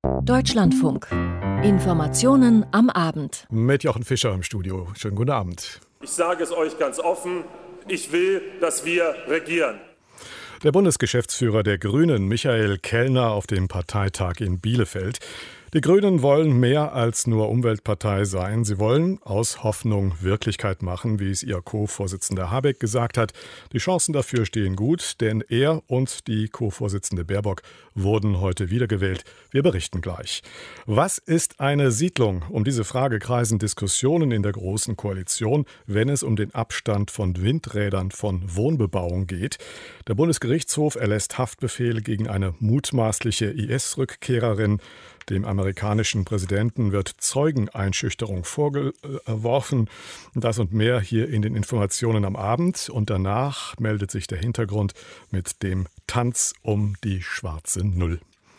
Deutschlandfunk. Informationen am Abend. Mit Jochen Fischer im Studio. Schönen guten Abend. Ich sage es euch ganz offen, ich will, dass wir regieren. Der Bundesgeschäftsführer der Grünen, Michael Kellner, auf dem Parteitag in Bielefeld. Die Grünen wollen mehr als nur Umweltpartei sein. Sie wollen aus Hoffnung Wirklichkeit machen, wie es ihr Co-Vorsitzender Habeck gesagt hat. Die Chancen dafür stehen gut, denn er und die Co-Vorsitzende Baerbock wurden heute wiedergewählt. Wir berichten gleich. Was ist eine Siedlung? Um diese Frage kreisen Diskussionen in der Großen Koalition, wenn es um den Abstand von Windrädern von Wohnbebauung geht. Der Bundesgerichtshof erlässt Haftbefehl gegen eine mutmaßliche IS-Rückkehrerin. Dem amerikanischen Präsidenten wird Zeugeneinschüchterung vorgeworfen. Das und mehr hier in den Informationen am Abend. Und danach meldet sich der Hintergrund mit dem Tanz um die schwarze Null.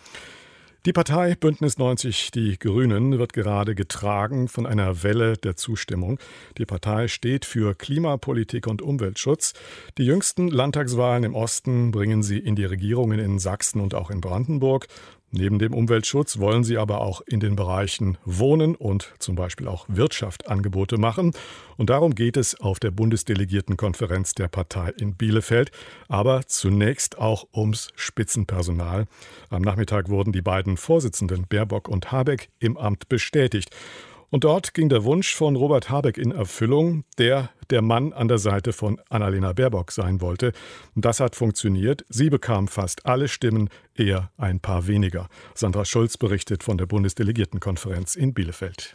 Die Partei Bündnis 90 Die Grünen wird gerade getragen von einer Welle der Zustimmung. Die Partei steht für Klimapolitik und Umweltschutz. Die jüngsten Landtagswahlen im Osten bringen sie in die Regierungen in Sachsen und auch in Brandenburg. Neben dem Umweltschutz wollen sie aber auch in den Bereichen Wohnen und zum Beispiel auch Wirtschaft Angebote machen. Und darum geht es auf der Bundesdelegiertenkonferenz der Partei in Bielefeld. Aber zunächst auch ums Spitzenpersonal. Am Nachmittag wurden die beiden Vorsitzenden Baerbock und Habeck im Amt bestätigt. Und dort ging der Wunsch von Robert Habeck in Erfüllung, der Mann an der Seite von Annalena Baerbock sein wollte. Und das hat funktioniert. Sie bekam fast alle Stimmen, er ein paar weniger. Sandra Schulz berichtet von der Bundesdelegiertenkonferenz in Bielefeld.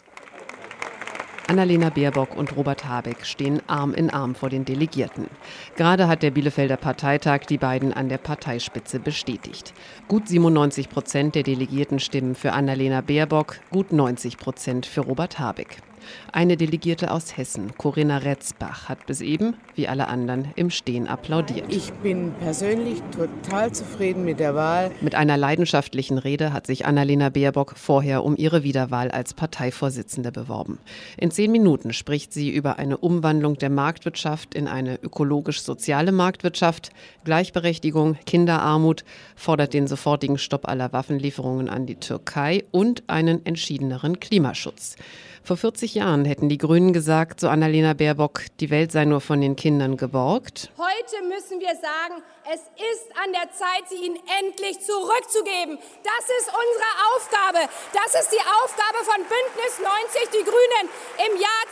Annalena Baerbock und Robert Habeck stehen Arm in Arm vor den Delegierten. Gerade hat der Bielefelder Parteitag die beiden an der Parteispitze bestätigt. Gut 97% der Delegierten stimmen für Annalena Baerbock, gut 90% für Robert Habeck. Eine Delegierte aus Hessen, Corinna Retzbach, hat bis eben, wie alle anderen, im Stehen applaudiert. Ich bin persönlich total zufrieden mit der Wahl. Mit einer leidenschaftlichen Rede hat sich Annalena Baerbock vorher um ihre Wiederwahl als Parteivorsitzende beworben. In 10 Minuten spricht sie über eine Umwandlung der Marktwirtschaft in eine ökologisch-soziale Marktwirtschaft, Gleichberechtigung, Kinderarmut, fordert den sofortigen Stopp aller Waffenlieferungen an die Türkei und einen entschiedeneren Klimaschutz. Vor 40 Jahren hätten die Grünen gesagt, so Annalena Baerbock, die Welt sei nur von den Kindern geborgt. Heute müssen wir sagen, es ist an der Zeit, sie ihnen endlich zurückzugeben. Das ist unsere Aufgabe. Das ist die Aufgabe von Bündnis 90 Die Grünen im Jahr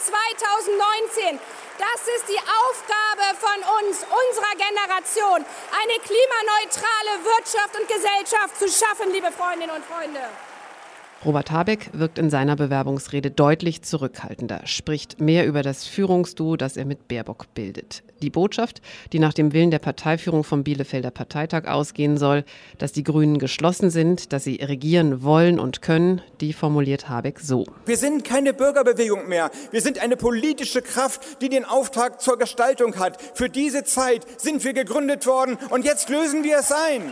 2019. Das ist die Aufgabe von uns, unserer Generation, eine klimaneutrale Wirtschaft und Gesellschaft zu schaffen, liebe Freundinnen und Freunde. Robert Habeck wirkt in seiner Bewerbungsrede deutlich zurückhaltender, spricht mehr über das Führungsduo, das er mit Baerbock bildet. Die Botschaft, die nach dem Willen der Parteiführung vom Bielefelder Parteitag ausgehen soll, dass die Grünen geschlossen sind, dass sie regieren wollen und können, die formuliert Habeck so. Wir sind keine Bürgerbewegung mehr. Wir sind eine politische Kraft, die den Auftrag zur Gestaltung hat. Für diese Zeit sind wir gegründet worden und jetzt lösen wir es ein.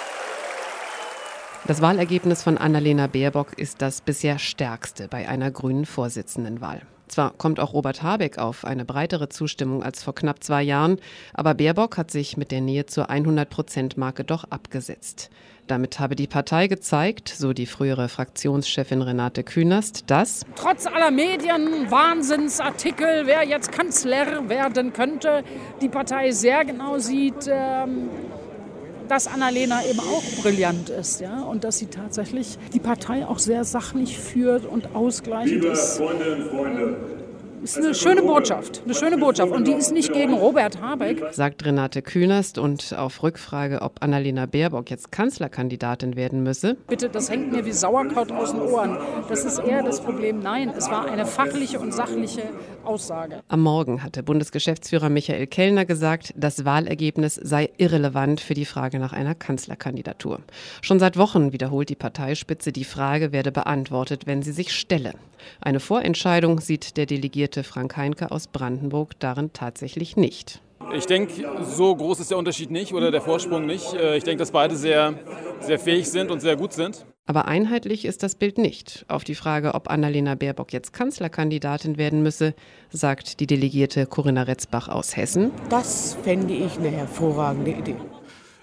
Das Wahlergebnis von Annalena Baerbock ist das bisher stärkste bei einer grünen Vorsitzendenwahl. Zwar kommt auch Robert Habeck auf eine breitere Zustimmung als vor knapp 2 Jahren, aber Baerbock hat sich mit der Nähe zur 100%-Marke doch abgesetzt. Damit habe die Partei gezeigt, so die frühere Fraktionschefin Renate Künast, dass trotz aller Medien, Wahnsinnsartikel, wer jetzt Kanzler werden könnte, die Partei sehr genau sieht, dass Annalena eben auch brillant ist, ja, und dass sie tatsächlich die Partei auch sehr sachlich führt und ausgleichend ist. Liebe Freundinnen und Freunde, Ist eine schöne Botschaft, und die ist nicht gegen Robert Habeck. Sagt Renate Künast, und auf Rückfrage, ob Annalena Baerbock jetzt Kanzlerkandidatin werden müsse. Bitte, das hängt mir wie Sauerkraut aus den Ohren. Das ist eher das Problem. Nein, es war eine fachliche und sachliche Aussage. Am Morgen hatte Bundesgeschäftsführer Michael Kellner gesagt, das Wahlergebnis sei irrelevant für die Frage nach einer Kanzlerkandidatur. Schon seit Wochen wiederholt die Parteispitze, die Frage werde beantwortet, wenn sie sich stelle. Eine Vorentscheidung sieht der Delegierte Frank Heinke aus Brandenburg darin tatsächlich nicht. Ich denke, so groß ist der Unterschied nicht oder der Vorsprung nicht. Ich denke, dass beide sehr, sehr fähig sind und sehr gut sind. Aber einheitlich ist das Bild nicht. Auf die Frage, ob Annalena Baerbock jetzt Kanzlerkandidatin werden müsse, sagt die Delegierte Corinna Retzbach aus Hessen. Das fände ich eine hervorragende Idee.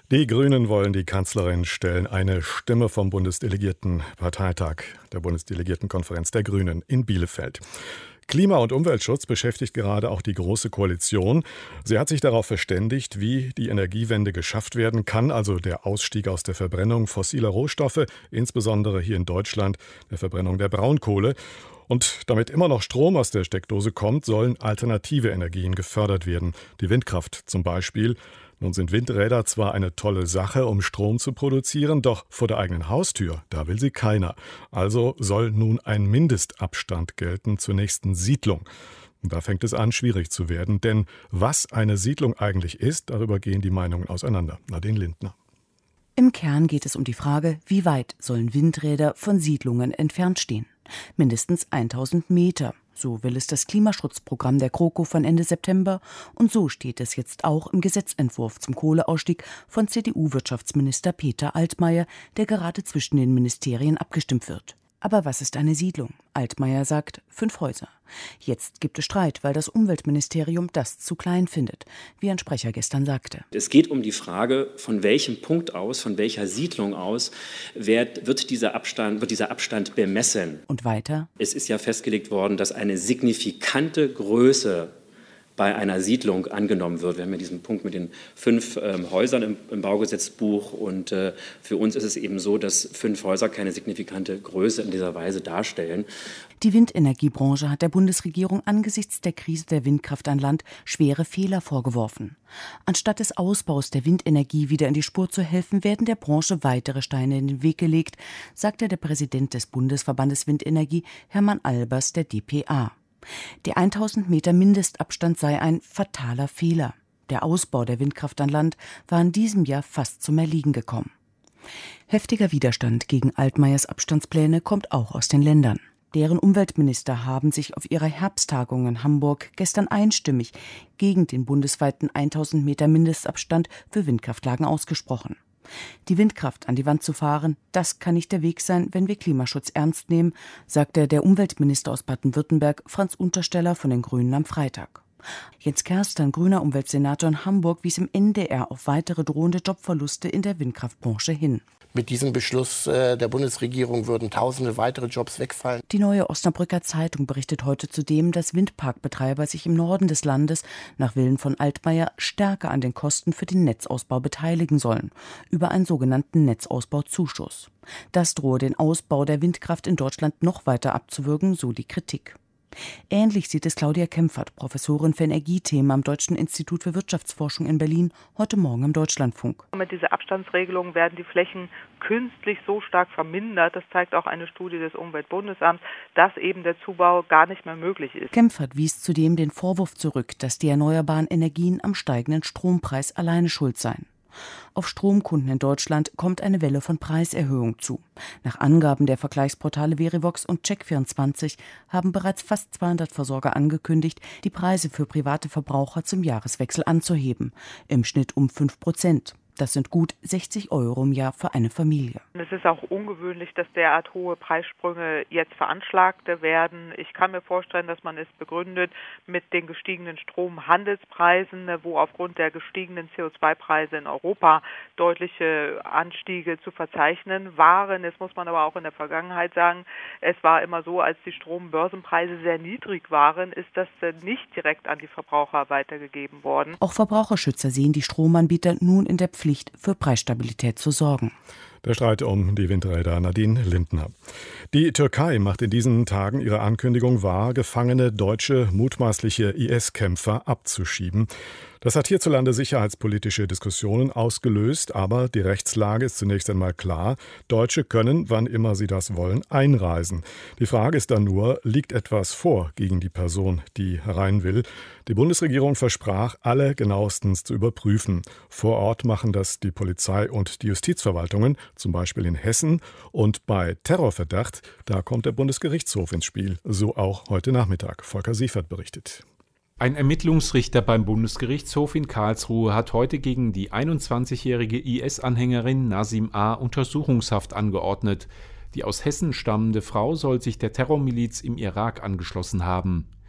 Die Grünen wollen die Kanzlerin stellen. Eine Stimme vom Bundesdelegiertenparteitag der Bundesdelegiertenkonferenz der Grünen in Bielefeld. Klima- und Umweltschutz beschäftigt gerade auch die Große Koalition. Sie hat sich darauf verständigt, wie die Energiewende geschafft werden kann, also der Ausstieg aus der Verbrennung fossiler Rohstoffe, insbesondere hier in Deutschland der Verbrennung der Braunkohle. Und damit immer noch Strom aus der Steckdose kommt, sollen alternative Energien gefördert werden. Die Windkraft zum Beispiel. Nun sind Windräder zwar eine tolle Sache, um Strom zu produzieren, doch vor der eigenen Haustür, da will sie keiner. Also soll nun ein Mindestabstand gelten zur nächsten Siedlung. Und da fängt es an, schwierig zu werden, denn was eine Siedlung eigentlich ist, darüber gehen die Meinungen auseinander. Nadine Lindner. Im Kern geht es um die Frage, wie weit sollen Windräder von Siedlungen entfernt stehen? Mindestens 1000 Meter. So will es das Klimaschutzprogramm der GroKo von Ende September. Und so steht es jetzt auch im Gesetzentwurf zum Kohleausstieg von CDU-Wirtschaftsminister Peter Altmaier, der gerade zwischen den Ministerien abgestimmt wird. Aber was ist eine Siedlung? Altmaier sagt 5 Häuser. Jetzt gibt es Streit, weil das Umweltministerium das zu klein findet, wie ein Sprecher gestern sagte. Es geht um die Frage, von welchem Punkt aus, von welcher Siedlung aus wird dieser Abstand bemessen. Und weiter? Es ist ja festgelegt worden, dass eine signifikante Größe bei einer Siedlung angenommen wird. Wir haben ja diesen Punkt mit den 5 Häusern im Baugesetzbuch und für uns ist es eben so, dass 5 Häuser keine signifikante Größe in dieser Weise darstellen. Die Windenergiebranche hat der Bundesregierung angesichts der Krise der Windkraft an Land schwere Fehler vorgeworfen. Anstatt des Ausbaus der Windenergie wieder in die Spur zu helfen, werden der Branche weitere Steine in den Weg gelegt, sagte der Präsident des Bundesverbandes Windenergie, Hermann Albers, der dpa. Der 1000 Meter Mindestabstand sei ein fataler Fehler. Der Ausbau der Windkraft an Land war in diesem Jahr fast zum Erliegen gekommen. Heftiger Widerstand gegen Altmaiers Abstandspläne kommt auch aus den Ländern. Deren Umweltminister haben sich auf ihrer Herbsttagung in Hamburg gestern einstimmig gegen den bundesweiten 1000 Meter Mindestabstand für Windkraftlagen ausgesprochen. Die Windkraft an die Wand zu fahren, das kann nicht der Weg sein, wenn wir Klimaschutz ernst nehmen, sagte der Umweltminister aus Baden-Württemberg, Franz Untersteller von den Grünen, am Freitag. Jens Kerstern, grüner Umweltsenator in Hamburg, wies im NDR auf weitere drohende Jobverluste in der Windkraftbranche hin. Mit diesem Beschluss der Bundesregierung würden Tausende weitere Jobs wegfallen. Die Neue Osnabrücker Zeitung berichtet heute zudem, dass Windparkbetreiber sich im Norden des Landes nach Willen von Altmaier stärker an den Kosten für den Netzausbau beteiligen sollen, über einen sogenannten Netzausbauzuschuss. Das drohe den Ausbau der Windkraft in Deutschland noch weiter abzuwürgen, so die Kritik. Ähnlich sieht es Claudia Kempfert, Professorin für Energiethemen am Deutschen Institut für Wirtschaftsforschung in Berlin, heute Morgen im Deutschlandfunk. Mit dieser Abstandsregelung werden die Flächen künstlich so stark vermindert, das zeigt auch eine Studie des Umweltbundesamts, dass eben der Zubau gar nicht mehr möglich ist. Kempfert wies zudem den Vorwurf zurück, dass die erneuerbaren Energien am steigenden Strompreis alleine schuld seien. Auf Stromkunden in Deutschland kommt eine Welle von Preiserhöhung zu. Nach Angaben der Vergleichsportale Verivox und Check24 haben bereits fast 200 Versorger angekündigt, die Preise für private Verbraucher zum Jahreswechsel anzuheben. Im Schnitt um 5%. Das sind gut 60 € im Jahr für eine Familie. Es ist auch ungewöhnlich, dass derart hohe Preissprünge jetzt veranschlagt werden. Ich kann mir vorstellen, dass man es begründet mit den gestiegenen Stromhandelspreisen, wo aufgrund der gestiegenen CO2-Preise in Europa deutliche Anstiege zu verzeichnen waren. Jetzt muss man aber auch in der Vergangenheit sagen, es war immer so, als die Strombörsenpreise sehr niedrig waren, ist das nicht direkt an die Verbraucher weitergegeben worden. Auch Verbraucherschützer sehen die Stromanbieter nun in der Pflicht, für Preisstabilität zu sorgen. Der Streit um die Windräder, Nadine Lindner. Die Türkei macht in diesen Tagen ihre Ankündigung wahr, gefangene deutsche mutmaßliche IS-Kämpfer abzuschieben. Das hat hierzulande sicherheitspolitische Diskussionen ausgelöst, aber die Rechtslage ist zunächst einmal klar. Deutsche können, wann immer sie das wollen, einreisen. Die Frage ist dann nur, liegt etwas vor gegen die Person, die herein will? Die Bundesregierung versprach, alle genauestens zu überprüfen. Vor Ort machen das die Polizei und die Justizverwaltungen, zum Beispiel in Hessen. Und bei Terrorverdacht, da kommt der Bundesgerichtshof ins Spiel. So auch heute Nachmittag. Volker Siefert berichtet. Ein Ermittlungsrichter beim Bundesgerichtshof in Karlsruhe hat heute gegen die 21-jährige IS-Anhängerin Nasim A. Untersuchungshaft angeordnet. Die aus Hessen stammende Frau soll sich der Terrormiliz im Irak angeschlossen haben.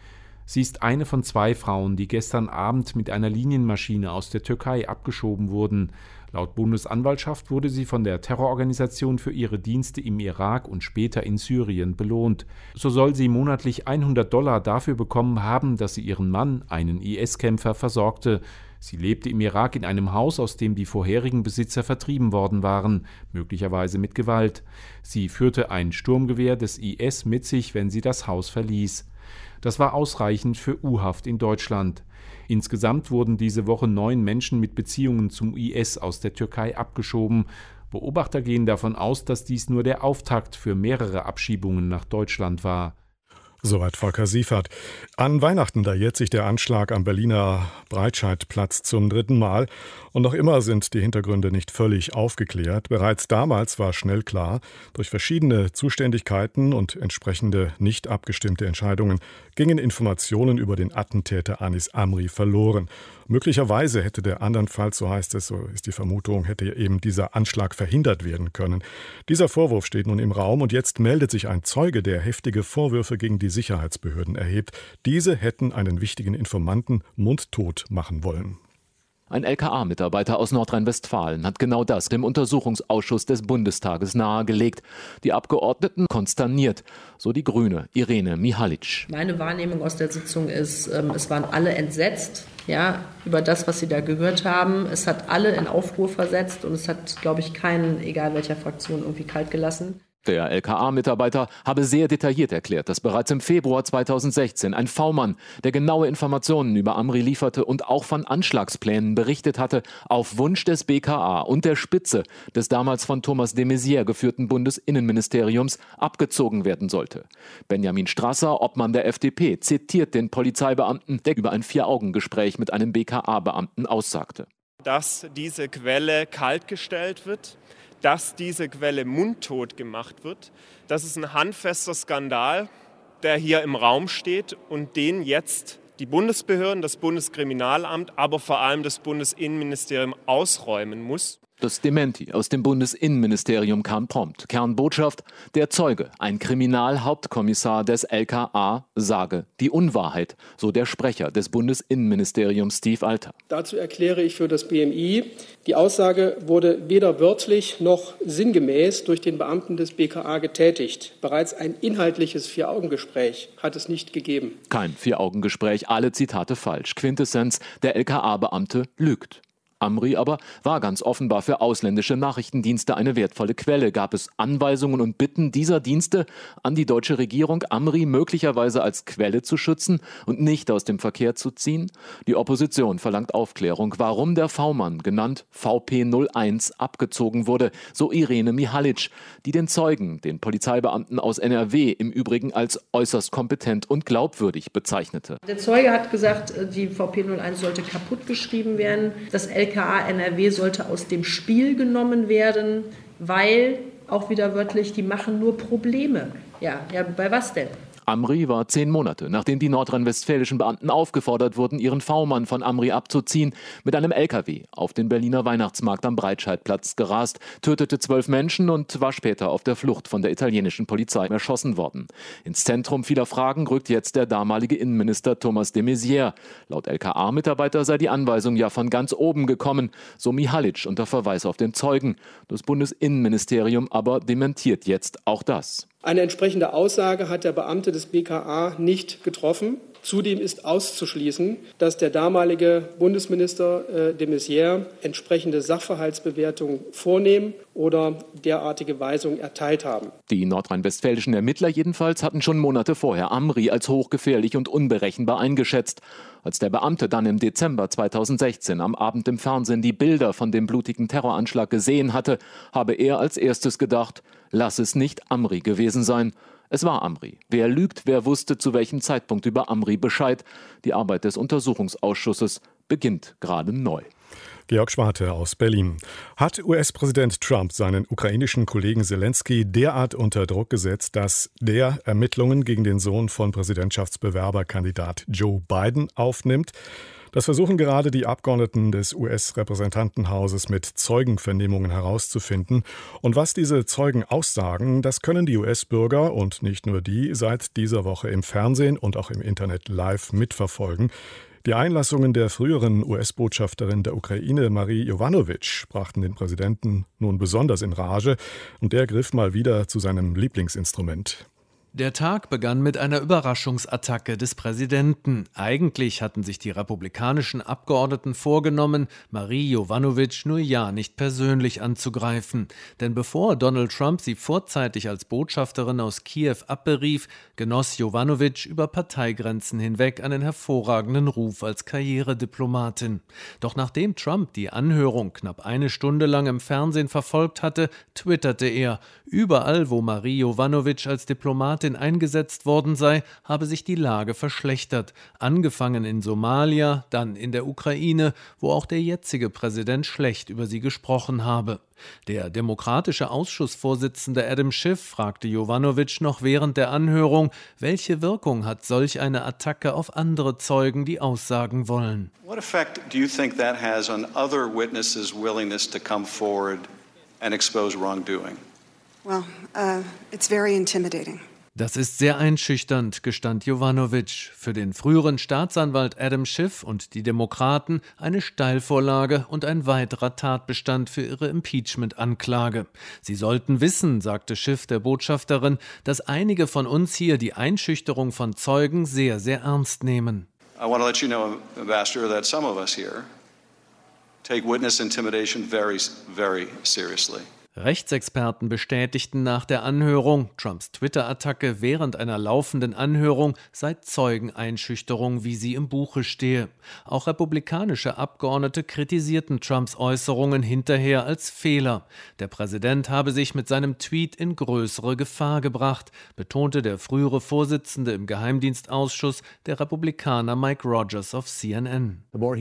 Sie ist eine von 2 Frauen, die gestern Abend mit einer Linienmaschine aus der Türkei abgeschoben wurden. Laut Bundesanwaltschaft wurde sie von der Terrororganisation für ihre Dienste im Irak und später in Syrien belohnt. So soll sie monatlich $100 dafür bekommen haben, dass sie ihren Mann, einen IS-Kämpfer, versorgte. Sie lebte im Irak in einem Haus, aus dem die vorherigen Besitzer vertrieben worden waren, möglicherweise mit Gewalt. Sie führte ein Sturmgewehr des IS mit sich, wenn sie das Haus verließ. Das war ausreichend für U-Haft in Deutschland. Insgesamt wurden diese Woche 9 Menschen mit Beziehungen zum IS aus der Türkei abgeschoben. Beobachter gehen davon aus, dass dies nur der Auftakt für mehrere Abschiebungen nach Deutschland war. Soweit Volker Siefert. An Weihnachten, da jährt sich der Anschlag am Berliner Breitscheidplatz zum 3. Mal. Und noch immer sind die Hintergründe nicht völlig aufgeklärt. Bereits damals war schnell klar, durch verschiedene Zuständigkeiten und entsprechende nicht abgestimmte Entscheidungen gingen Informationen über den Attentäter Anis Amri verloren. Möglicherweise hätte der andernfalls, so heißt es, so ist die Vermutung, hätte eben dieser Anschlag verhindert werden können. Dieser Vorwurf steht nun im Raum und jetzt meldet sich ein Zeuge, der heftige Vorwürfe gegen die Sicherheitsbehörden erhebt. Diese hätten einen wichtigen Informanten mundtot machen wollen. Ein LKA-Mitarbeiter aus Nordrhein-Westfalen hat genau das dem Untersuchungsausschuss des Bundestages nahegelegt. Die Abgeordneten konsterniert, so die Grüne Irene Mihalic. Meine Wahrnehmung aus der Sitzung ist, es waren alle entsetzt, über das, was sie da gehört haben. Es hat alle in Aufruhr versetzt und es hat, glaube ich, keinen, egal welcher Fraktion, irgendwie kalt gelassen. Der LKA-Mitarbeiter habe sehr detailliert erklärt, dass bereits im Februar 2016 ein V-Mann, der genaue Informationen über Amri lieferte und auch von Anschlagsplänen berichtet hatte, auf Wunsch des BKA und der Spitze des damals von Thomas de Maizière geführten Bundesinnenministeriums abgezogen werden sollte. Benjamin Strasser, Obmann der FDP, zitiert den Polizeibeamten, der über ein 4-Augen-Gespräch mit einem BKA-Beamten aussagte. Dass diese Quelle kaltgestellt wird, dass diese Quelle mundtot gemacht wird. Das ist ein handfester Skandal, der hier im Raum steht und den jetzt die Bundesbehörden, das Bundeskriminalamt, aber vor allem das Bundesinnenministerium ausräumen muss. Das Dementi aus dem Bundesinnenministerium kam prompt. Kernbotschaft: Der Zeuge, ein Kriminalhauptkommissar des LKA, sage die Unwahrheit, so der Sprecher des Bundesinnenministeriums Steve Alter. Dazu erkläre ich für das BMI, die Aussage wurde weder wörtlich noch sinngemäß durch den Beamten des BKA getätigt. Bereits ein inhaltliches 4-Augen-Gespräch hat es nicht gegeben. Kein 4-Augen-Gespräch, alle Zitate falsch. Quintessenz: Der LKA-Beamte lügt. Amri aber war ganz offenbar für ausländische Nachrichtendienste eine wertvolle Quelle. Gab es Anweisungen und Bitten dieser Dienste an die deutsche Regierung, Amri möglicherweise als Quelle zu schützen und nicht aus dem Verkehr zu ziehen? Die Opposition verlangt Aufklärung, warum der V-Mann, genannt VP01, abgezogen wurde, so Irene Mihalic, die den Zeugen, den Polizeibeamten aus NRW, im Übrigen als äußerst kompetent und glaubwürdig bezeichnete. Der Zeuge hat gesagt, die VP01 sollte kaputtgeschrieben werden. Das LKA NRW sollte aus dem Spiel genommen werden, weil, auch wieder wörtlich, die machen nur Probleme. Ja, bei was denn? Amri war 10 Monate, nachdem die nordrhein-westfälischen Beamten aufgefordert wurden, ihren V-Mann von Amri abzuziehen, mit einem LKW auf den Berliner Weihnachtsmarkt am Breitscheidplatz gerast, tötete 12 Menschen und war später auf der Flucht von der italienischen Polizei erschossen worden. Ins Zentrum vieler Fragen rückt jetzt der damalige Innenminister Thomas de Maizière. Laut LKA-Mitarbeiter sei die Anweisung ja von ganz oben gekommen, so Mihalic unter Verweis auf den Zeugen. Das Bundesinnenministerium aber dementiert jetzt auch das. Eine entsprechende Aussage hat der Beamte des BKA nicht getroffen. Zudem ist auszuschließen, dass der damalige Bundesminister de Maizière entsprechende Sachverhaltsbewertungen vornehmen oder derartige Weisungen erteilt haben. Die nordrhein-westfälischen Ermittler jedenfalls hatten schon Monate vorher Amri als hochgefährlich und unberechenbar eingeschätzt. Als der Beamte dann im Dezember 2016 am Abend im Fernsehen die Bilder von dem blutigen Terroranschlag gesehen hatte, habe er als erstes gedacht, lass es nicht Amri gewesen sein. Es war Amri. Wer lügt, wer wusste zu welchem Zeitpunkt über Amri Bescheid? Die Arbeit des Untersuchungsausschusses beginnt gerade neu. Georg Schwarte aus Berlin. Hat US-Präsident Trump seinen ukrainischen Kollegen Zelensky derart unter Druck gesetzt, dass der Ermittlungen gegen den Sohn von Präsidentschaftsbewerberkandidat Joe Biden aufnimmt? Das versuchen gerade die Abgeordneten des US-Repräsentantenhauses mit Zeugenvernehmungen herauszufinden. Und was diese Zeugen aussagen, das können die US-Bürger und nicht nur die seit dieser Woche im Fernsehen und auch im Internet live mitverfolgen. Die Einlassungen der früheren US-Botschafterin der Ukraine, Marie Jovanovic, brachten den Präsidenten nun besonders in Rage und der griff mal wieder zu seinem Lieblingsinstrument. Der Tag begann mit einer Überraschungsattacke des Präsidenten. Eigentlich hatten sich die republikanischen Abgeordneten vorgenommen, Marie Jovanovic nur ja nicht persönlich anzugreifen. Denn bevor Donald Trump sie vorzeitig als Botschafterin aus Kiew abberief, genoss Jovanovic über Parteigrenzen hinweg einen hervorragenden Ruf als Karrierediplomatin. Doch nachdem Trump die Anhörung knapp eine Stunde lang im Fernsehen verfolgt hatte, twitterte er, überall wo Marie Jovanovic als Diplomatin eingesetzt worden sei, habe sich die Lage verschlechtert. Angefangen in Somalia, dann in der Ukraine, wo auch der jetzige Präsident schlecht über sie gesprochen habe. Der demokratische Ausschussvorsitzende Adam Schiff fragte Jovanovic noch während der Anhörung, welche Wirkung hat solch eine Attacke auf andere Zeugen, die aussagen wollen. What effect do you think that has on other witnesses' willingness to come forward and expose wrongdoing? Well, it's very intimidating. Das ist sehr einschüchternd, gestand Jovanovic. Für den früheren Staatsanwalt Adam Schiff und die Demokraten eine Steilvorlage und ein weiterer Tatbestand für ihre Impeachment-Anklage. Sie sollten wissen, sagte Schiff der Botschafterin, dass einige von uns hier die Einschüchterung von Zeugen sehr, sehr ernst nehmen. I want to let you know, Ambassador, that some of us here take witness intimidation very, very seriously. Rechtsexperten bestätigten nach der Anhörung, Trumps Twitter-Attacke während einer laufenden Anhörung sei Zeugeneinschüchterung, wie sie im Buche stehe. Auch republikanische Abgeordnete kritisierten Trumps Äußerungen hinterher als Fehler. Der Präsident habe sich mit seinem Tweet in größere Gefahr gebracht, betonte der frühere Vorsitzende im Geheimdienstausschuss, der Republikaner Mike Rogers auf CNN.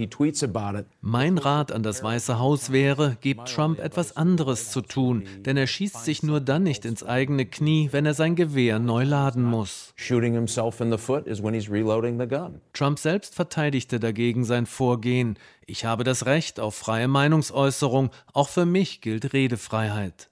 Mein Rat an das Weiße Haus wäre, gebt Trump etwas anderes zu tun. Denn er schießt sich nur dann nicht ins eigene Knie, wenn er sein Gewehr neu laden muss. Trump selbst verteidigte dagegen sein Vorgehen. Ich habe das Recht auf freie Meinungsäußerung. Auch für mich gilt Redefreiheit.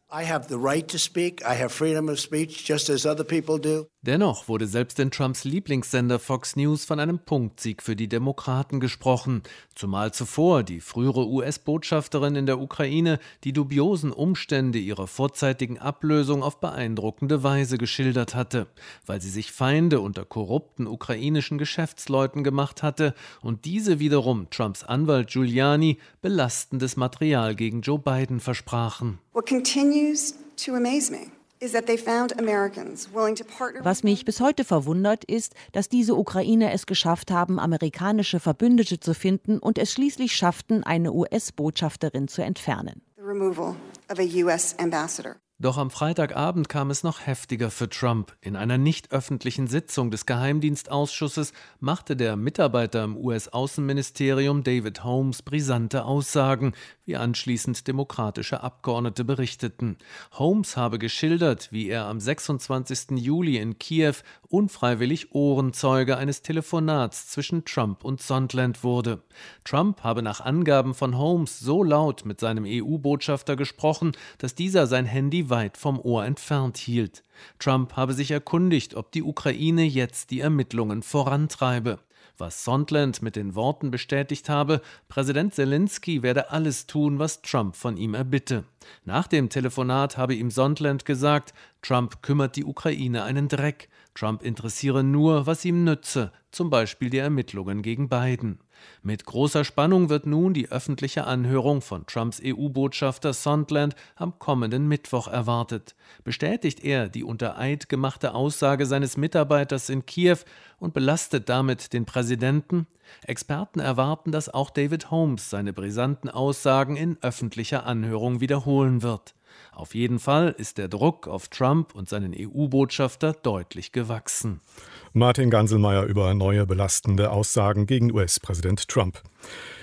Dennoch wurde selbst in Trumps Lieblingssender Fox News von einem Punktsieg für die Demokraten gesprochen. Zumal zuvor die frühere US-Botschafterin in der Ukraine die dubiosen Umstände ihrer vorzeitigen Ablösung auf beeindruckende Weise geschildert hatte, weil sie sich Feinde unter korrupten ukrainischen Geschäftsleuten gemacht hatte und diese wiederum Trumps Anwalt Giuliani belastendes Material gegen Joe Biden versprachen. Was mich bis heute verwundert, ist, dass diese Ukrainer es geschafft haben, amerikanische Verbündete zu finden und es schließlich schafften, eine US-Botschafterin zu entfernen. Doch am Freitagabend kam es noch heftiger für Trump. In einer nicht öffentlichen Sitzung des Geheimdienstausschusses machte der Mitarbeiter im US-Außenministerium David Holmes brisante Aussagen, wie anschließend demokratische Abgeordnete berichteten. Holmes habe geschildert, wie er am 26. Juli in Kiew unfreiwillig Ohrenzeuge eines Telefonats zwischen Trump und Sondland wurde. Trump habe nach Angaben von Holmes so laut mit seinem EU-Botschafter gesprochen, dass dieser sein Handy weit vom Ohr entfernt hielt. Trump habe sich erkundigt, ob die Ukraine jetzt die Ermittlungen vorantreibe. Was Sondland mit den Worten bestätigt habe, Präsident Zelensky werde alles tun, was Trump von ihm erbitte. Nach dem Telefonat habe ihm Sondland gesagt, Trump kümmert die Ukraine einen Dreck. Trump interessiere nur, was ihm nütze, zum Beispiel die Ermittlungen gegen Biden. Mit großer Spannung wird nun die öffentliche Anhörung von Trumps EU-Botschafter Sondland am kommenden Mittwoch erwartet. Bestätigt er die unter Eid gemachte Aussage seines Mitarbeiters in Kiew und belastet damit den Präsidenten? Experten erwarten, dass auch David Holmes seine brisanten Aussagen in öffentlicher Anhörung wiederholen wird. Auf jeden Fall ist der Druck auf Trump und seinen EU-Botschafter deutlich gewachsen. Martin Ganselmeier über neue belastende Aussagen gegen US-Präsident Trump.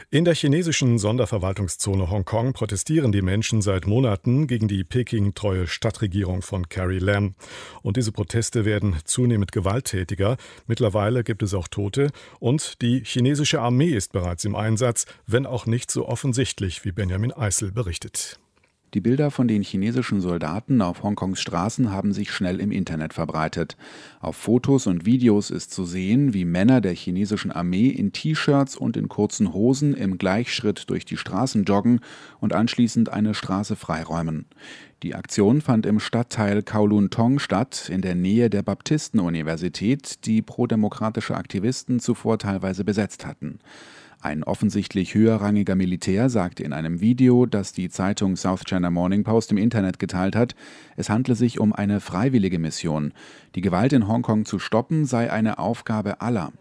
In der chinesischen Sonderverwaltungszone Hongkong protestieren die Menschen seit Monaten gegen die Peking-treue Stadtregierung von Carrie Lam. Und diese Proteste werden zunehmend gewalttätiger. Mittlerweile gibt es auch Tote und die chinesische Armee ist bereits im Einsatz, wenn auch nicht so offensichtlich, wie Benjamin Eisel berichtet. Die Bilder von den chinesischen Soldaten auf Hongkongs Straßen haben sich schnell im Internet verbreitet. Auf Fotos und Videos ist zu sehen, wie Männer der chinesischen Armee in T-Shirts und in kurzen Hosen im Gleichschritt durch die Straßen joggen und anschließend eine Straße freiräumen. Die Aktion fand im Stadtteil Kowloon Tong statt, in der Nähe der Baptisten-Universität, die prodemokratische Aktivisten zuvor teilweise besetzt hatten. Ein offensichtlich höherrangiger Militär sagte in einem Video, das die Zeitung South China Morning Post im Internet geteilt hat, es handle sich um eine freiwillige Mission. Die Gewalt in Hongkong zu stoppen sei eine Aufgabe aller.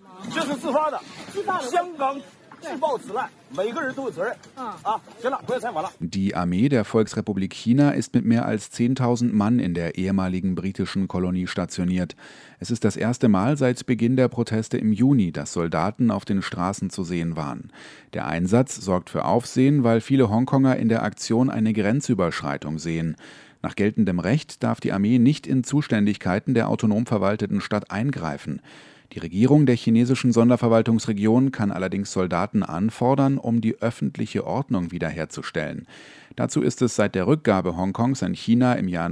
Die Armee der Volksrepublik China ist mit mehr als 10.000 Mann in der ehemaligen britischen Kolonie stationiert. Es ist das erste Mal seit Beginn der Proteste im Juni, dass Soldaten auf den Straßen zu sehen waren. Der Einsatz sorgt für Aufsehen, weil viele Hongkonger in der Aktion eine Grenzüberschreitung sehen. Nach geltendem Recht darf die Armee nicht in Zuständigkeiten der autonom verwalteten Stadt eingreifen. Die Regierung der chinesischen Sonderverwaltungsregion kann allerdings Soldaten anfordern, um die öffentliche Ordnung wiederherzustellen. Dazu ist es seit der Rückgabe Hongkongs an China im Jahr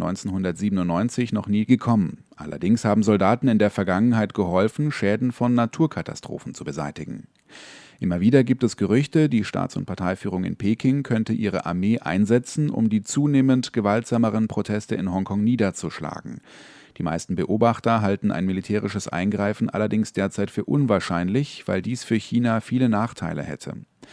1997 noch nie gekommen. Allerdings haben Soldaten in der Vergangenheit geholfen, Schäden von Naturkatastrophen zu beseitigen. Immer wieder gibt es Gerüchte, die Staats- und Parteiführung in Peking könnte ihre Armee einsetzen, um die zunehmend gewaltsameren Proteste in Hongkong niederzuschlagen. Die meisten Beobachter halten ein militärisches Eingreifen allerdings derzeit für unwahrscheinlich, weil dies für China viele Nachteile hätte.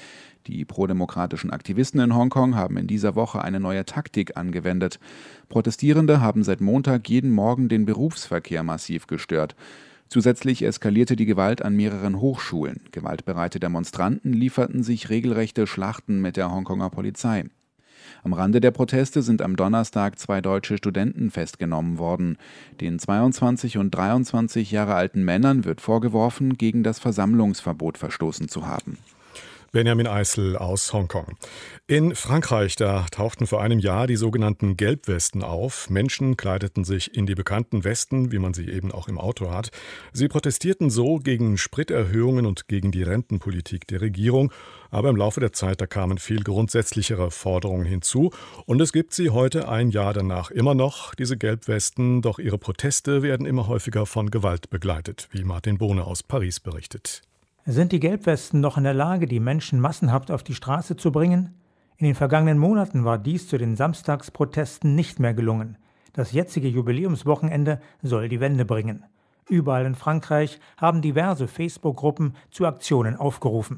Die prodemokratischen Aktivisten in Hongkong haben in dieser Woche eine neue Taktik angewendet. Protestierende haben seit Montag jeden Morgen den Berufsverkehr massiv gestört. Zusätzlich eskalierte die Gewalt an mehreren Hochschulen. Gewaltbereite Demonstranten lieferten sich regelrechte Schlachten mit der Hongkonger Polizei. Am Rande der Proteste sind am Donnerstag 2 deutsche Studenten festgenommen worden. Den 22 und 23 Jahre alten Männern wird vorgeworfen, gegen das Versammlungsverbot verstoßen zu haben. Benjamin Eisel aus Hongkong. In Frankreich, da tauchten vor einem Jahr die sogenannten Gelbwesten auf. Menschen kleideten sich in die bekannten Westen, wie man sie eben auch im Auto hat. Sie protestierten so gegen Spriterhöhungen und gegen die Rentenpolitik der Regierung. Aber im Laufe der Zeit, da kamen viel grundsätzlichere Forderungen hinzu. Und es gibt sie heute, ein Jahr danach, immer noch, diese Gelbwesten. Doch ihre Proteste werden immer häufiger von Gewalt begleitet, wie Martin Bohne aus Paris berichtet. Sind die Gelbwesten noch in der Lage, die Menschen massenhaft auf die Straße zu bringen? In den vergangenen Monaten war dies zu den Samstagsprotesten nicht mehr gelungen. Das jetzige Jubiläumswochenende soll die Wende bringen. Überall in Frankreich haben diverse Facebook-Gruppen zu Aktionen aufgerufen.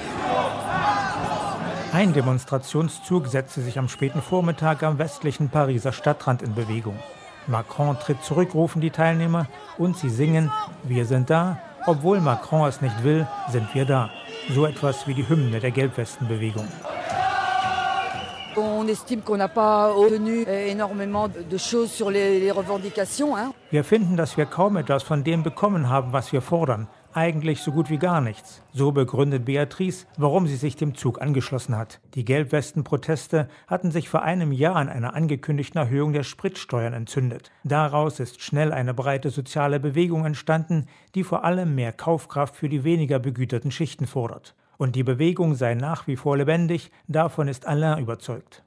Ein Demonstrationszug setzte sich am späten Vormittag am westlichen Pariser Stadtrand in Bewegung. Macron tritt zurück, rufen die Teilnehmer, und sie singen „Wir sind da. Obwohl Macron es nicht will, sind wir da." So etwas wie die Hymne der Gelbwestenbewegung. Wir finden, dass wir kaum etwas von dem bekommen haben, was wir fordern. Eigentlich so gut wie gar nichts. So begründet Beatrice, warum sie sich dem Zug angeschlossen hat. Die Gelbwesten-Proteste hatten sich vor einem Jahr an einer angekündigten Erhöhung der Spritsteuern entzündet. Daraus ist schnell eine breite soziale Bewegung entstanden, die vor allem mehr Kaufkraft für die weniger begüterten Schichten fordert. Und die Bewegung sei nach wie vor lebendig, davon ist Alain überzeugt.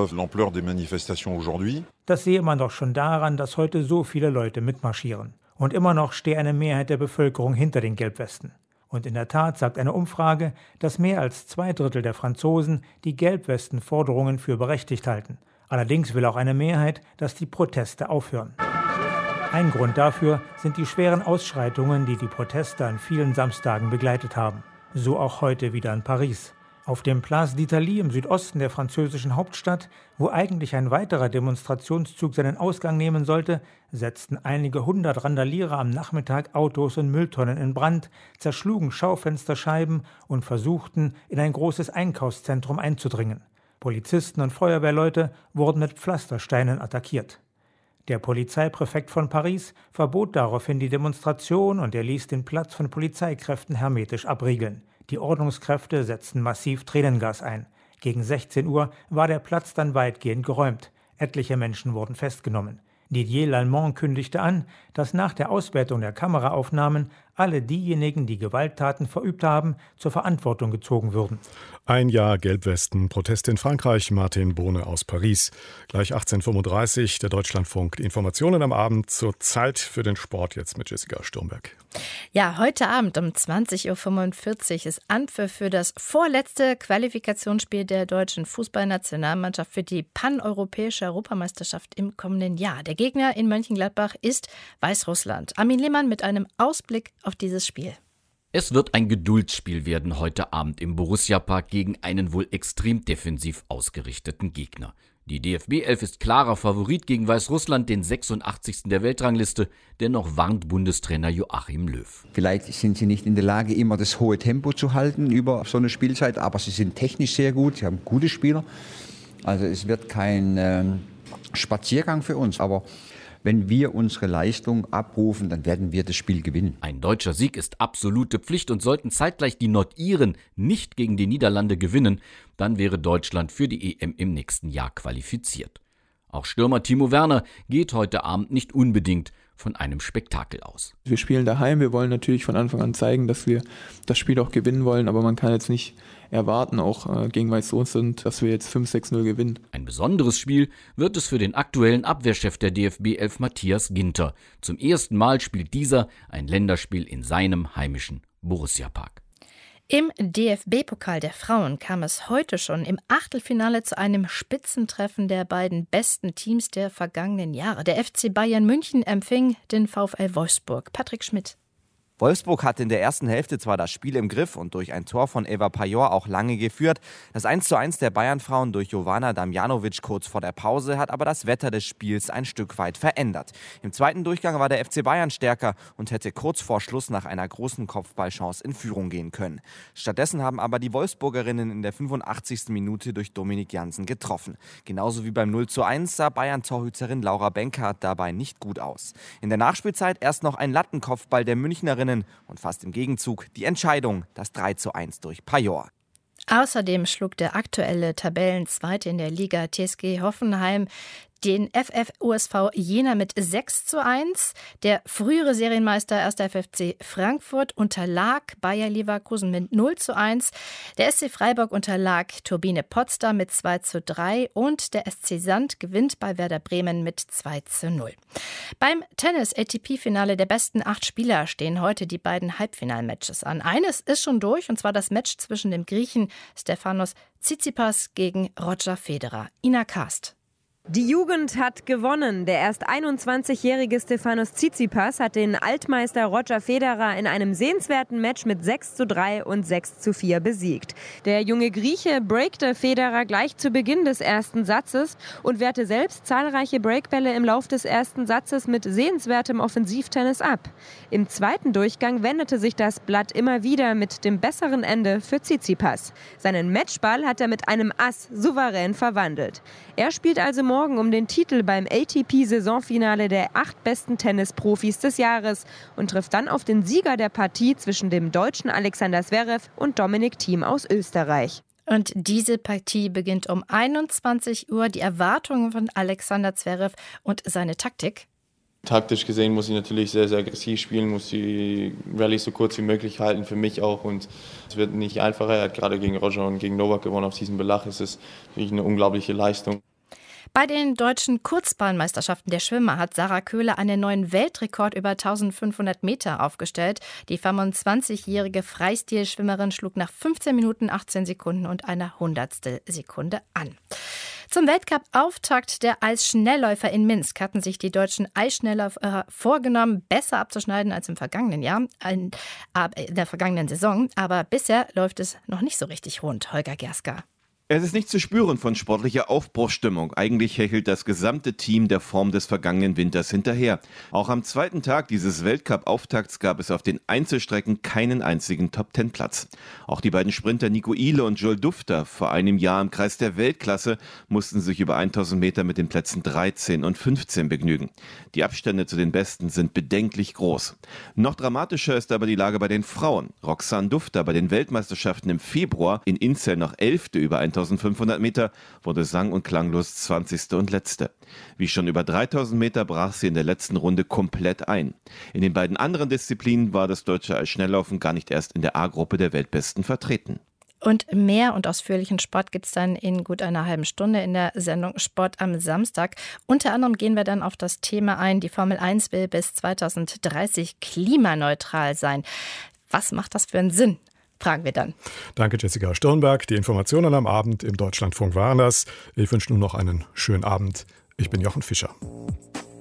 Das sehe man doch schon daran, dass heute so viele Leute mitmarschieren. Und immer noch stehe eine Mehrheit der Bevölkerung hinter den Gelbwesten. Und in der Tat sagt eine Umfrage, dass mehr als 2/3 der Franzosen die Gelbwesten-Forderungen für berechtigt halten. Allerdings will auch eine Mehrheit, dass die Proteste aufhören. Ein Grund dafür sind die schweren Ausschreitungen, die die Proteste an vielen Samstagen begleitet haben. So auch heute wieder in Paris. Auf dem Place d'Italie im Südosten der französischen Hauptstadt, wo eigentlich ein weiterer Demonstrationszug seinen Ausgang nehmen sollte, setzten einige hundert Randalierer am Nachmittag Autos und Mülltonnen in Brand, zerschlugen Schaufensterscheiben und versuchten, in ein großes Einkaufszentrum einzudringen. Polizisten und Feuerwehrleute wurden mit Pflastersteinen attackiert. Der Polizeipräfekt von Paris verbot daraufhin die Demonstration und er ließ den Platz von Polizeikräften hermetisch abriegeln. Die Ordnungskräfte setzten massiv Tränengas ein. Gegen 16 Uhr war der Platz dann weitgehend geräumt. Etliche Menschen wurden festgenommen. Didier Lallement kündigte an, dass nach der Auswertung der Kameraaufnahmen alle diejenigen, die Gewalttaten verübt haben, zur Verantwortung gezogen würden. Ein Jahr Gelbwesten-Protest in Frankreich. Martin Bohne aus Paris. Gleich 18.35 Uhr, der Deutschlandfunk. Die Informationen am Abend zur Zeit für den Sport jetzt mit Jessica Sturmberg. Ja, heute Abend um 20.45 Uhr ist Anpfiff für das vorletzte Qualifikationsspiel der deutschen Fußballnationalmannschaft für die paneuropäische Europameisterschaft im kommenden Jahr. Der Gegner in Mönchengladbach ist Weißrussland. Armin Lehmann mit einem Ausblick auf dieses Spiel. Es wird ein Geduldsspiel werden heute Abend im Borussia-Park gegen einen wohl extrem defensiv ausgerichteten Gegner. Die DFB-11 ist klarer Favorit gegen Weißrussland, den 86. der Weltrangliste. Dennoch warnt Bundestrainer Joachim Löw. Vielleicht sind sie nicht in der Lage, immer das hohe Tempo zu halten über so eine Spielzeit, aber sie sind technisch sehr gut, sie haben gute Spieler. Also es wird kein Spaziergang für uns, aber wenn wir unsere Leistung abrufen, dann werden wir das Spiel gewinnen. Ein deutscher Sieg ist absolute Pflicht und sollten zeitgleich die Nordiren nicht gegen die Niederlande gewinnen, dann wäre Deutschland für die EM im nächsten Jahr qualifiziert. Auch Stürmer Timo Werner geht heute Abend nicht unbedingt von einem Spektakel aus. Wir spielen daheim, wir wollen natürlich von Anfang an zeigen, dass wir das Spiel auch gewinnen wollen, aber man kann jetzt nicht erwarten, auch gegen Weißrussland, dass wir jetzt 5-6-0 gewinnen. Ein besonderes Spiel wird es für den aktuellen Abwehrchef der DFB-11 Matthias Ginter. Zum ersten Mal spielt dieser ein Länderspiel in seinem heimischen Borussia-Park. Im DFB-Pokal der Frauen kam es heute schon im Achtelfinale zu einem Spitzentreffen der beiden besten Teams der vergangenen Jahre. Der FC Bayern München empfing den VfL Wolfsburg. Patrick Schmidt. Wolfsburg hatte in der ersten Hälfte zwar das Spiel im Griff und durch ein Tor von Eva Pajor auch lange geführt. Das 1:1 der Bayern-Frauen durch Jovana Damjanovic kurz vor der Pause hat aber das Wetter des Spiels ein Stück weit verändert. Im zweiten Durchgang war der FC Bayern stärker und hätte kurz vor Schluss nach einer großen Kopfballchance in Führung gehen können. Stattdessen haben aber die Wolfsburgerinnen in der 85. Minute durch Dominik Jansen getroffen. Genauso wie beim 0:1 sah Bayern-Torhüterin Laura Benkert dabei nicht gut aus. In der Nachspielzeit erst noch ein Lattenkopfball der Münchnerinnen und fast im Gegenzug die Entscheidung, das 3:1 durch Pajor. Außerdem schlug der aktuelle Tabellenzweite in der Liga TSG Hoffenheim den FF-USV Jena mit 6:1. Der frühere Serienmeister 1. FFC Frankfurt unterlag Bayer Leverkusen mit 0:1. Der SC Freiburg unterlag Turbine Potsdam mit 2:3 und der SC Sand gewinnt bei Werder Bremen mit 2:0. Beim Tennis-ATP-Finale der besten 8 Spieler stehen heute die beiden Halbfinalmatches an. Eines ist schon durch, und zwar das Match zwischen dem Griechen Stefanos Tsitsipas gegen Roger Federer. Ina Kast. Die Jugend hat gewonnen. Der erst 21-jährige Stefanos Tsitsipas hat den Altmeister Roger Federer in einem sehenswerten Match mit 6:3 und 6:4 besiegt. Der junge Grieche breakte Federer gleich zu Beginn des ersten Satzes und wehrte selbst zahlreiche Breakbälle im Lauf des ersten Satzes mit sehenswertem Offensivtennis ab. Im zweiten Durchgang wendete sich das Blatt immer wieder mit dem besseren Ende für Tsitsipas. Seinen Matchball hat er mit einem Ass souverän verwandelt. Er spielt also morgen um den Titel beim ATP-Saisonfinale der 8 besten Tennisprofis des Jahres und trifft dann auf den Sieger der Partie zwischen dem deutschen Alexander Zverev und Dominic Thiem aus Österreich. Und diese Partie beginnt um 21 Uhr. Die Erwartungen von Alexander Zverev und seine Taktik? Taktisch gesehen muss ich natürlich sehr, sehr aggressiv spielen, muss die Rallye so kurz wie möglich halten, für mich auch. Und es wird nicht einfacher. Er hat gerade gegen Roger und gegen Novak gewonnen auf diesem Belag. Es ist wirklich eine unglaubliche Leistung. Bei den deutschen Kurzbahnmeisterschaften der Schwimmer hat Sarah Köhler einen neuen Weltrekord über 1500 Meter aufgestellt. Die 25-jährige Freistilschwimmerin schlug nach 15 Minuten 18 Sekunden und einer Hundertstel Sekunde an. Zum Weltcup-Auftakt der Eisschnellläufer in Minsk hatten sich die deutschen Eisschnellläufer vorgenommen, besser abzuschneiden als im vergangenen Jahr, in der vergangenen Saison. Aber bisher läuft es noch nicht so richtig rund. Holger Gerska. Es ist nicht zu spüren von sportlicher Aufbruchsstimmung. Eigentlich hechelt das gesamte Team der Form des vergangenen Winters hinterher. Auch am zweiten Tag dieses Weltcup-Auftakts gab es auf den Einzelstrecken keinen einzigen Top-10-Platz. Auch die beiden Sprinter Nico Ihle und Joel Dufter, vor einem Jahr im Kreis der Weltklasse, mussten sich über 1000 Meter mit den Plätzen 13 und 15 begnügen. Die Abstände zu den Besten sind bedenklich groß. Noch dramatischer ist aber die Lage bei den Frauen. Roxane Dufter bei den Weltmeisterschaften im Februar in Inzell noch 11. über 1500 Meter, wurde sang- und klanglos 20. und letzte. Wie schon über 3000 Meter brach sie in der letzten Runde komplett ein. In den beiden anderen Disziplinen war das deutsche Eisschnelllaufen gar nicht erst in der A-Gruppe der Weltbesten vertreten. Und mehr und ausführlichen Sport gibt es dann in gut einer halben Stunde in der Sendung Sport am Samstag. Unter anderem gehen wir dann auf das Thema ein, die Formel 1 will bis 2030 klimaneutral sein. Was macht das für einen Sinn? Fragen wir dann. Danke, Jessica Stirnberg. Die Informationen am Abend im Deutschlandfunk waren das. Ich wünsche nun noch einen schönen Abend. Ich bin Jochen Fischer.